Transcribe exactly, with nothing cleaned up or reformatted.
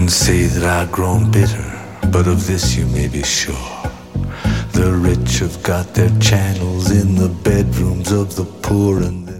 Say that I've grown bitter, but of this you may be sure. The rich have got their channels in the bedrooms of the poor, and